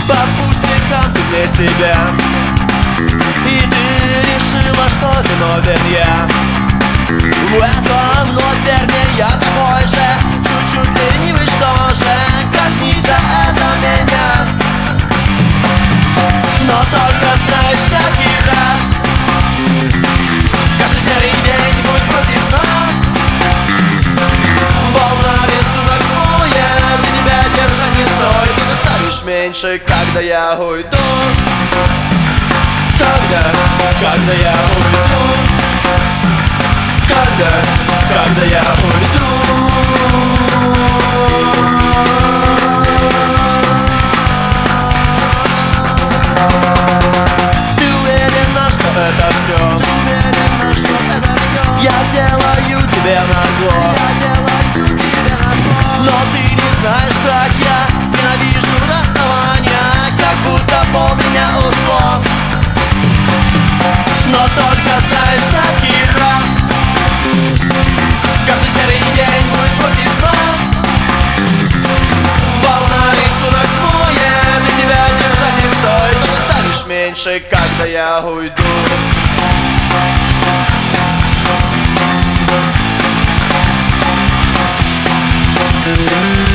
по пустякам ты для себя. И ты решила, что виновен я в этом, но вернее я такой же, чуть-чуть ленивый, что же казнить за это меня. Но только знай, всякий раз каждый серый день будет против нас. Волна рисунок смоет, и тебя держать не стоит. Ты достанешь меньше, когда я уйду. Когда я уйду. Когда я уйду. Ты уверена, что это все? Я делаю тебе назло. Но ты не знаешь, как я ненавижу расставания, как будто пол меня ушло. Но только знай, всякий раз каждый серый день будет против нас. Волна рисунок смоет, и тебя держать не стоит. Но ты станешь меньше, когда я уйду. Thank you.